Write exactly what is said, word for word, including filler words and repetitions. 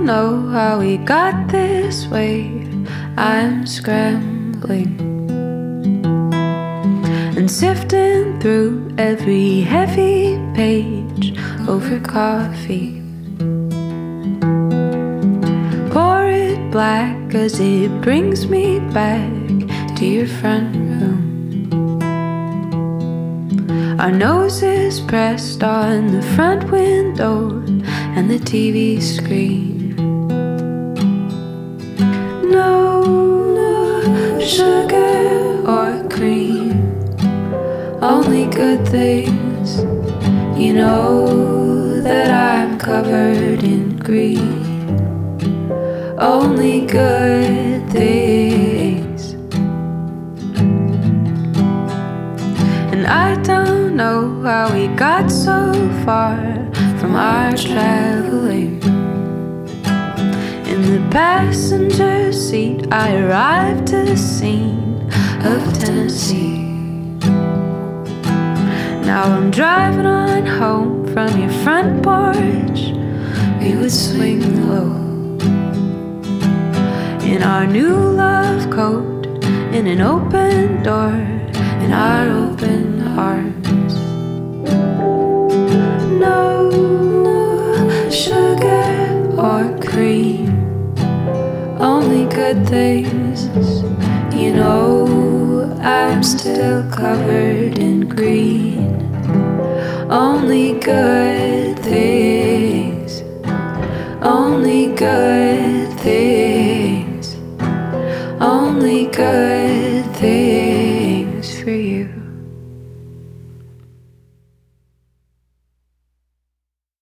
don't know how we got this way. I'm scrambling and sifting through every heavy page over coffee. Pour it black as it brings me back to your front room. Our noses pressed on the front window and the T V screen. No, no sugar or cream, only good things. You know that I'm covered in green. Only good things. And I don't know how we got so far from our traveling. In the passenger seat I arrived to the scene of Tennessee. Now I'm driving on home from your front porch. We would swing low in our new love coat, in an open door, in our open hearts. No, no sugar or cream, only good things. You know I'm still covered in green. Only good things. Only good things. Only good things for you.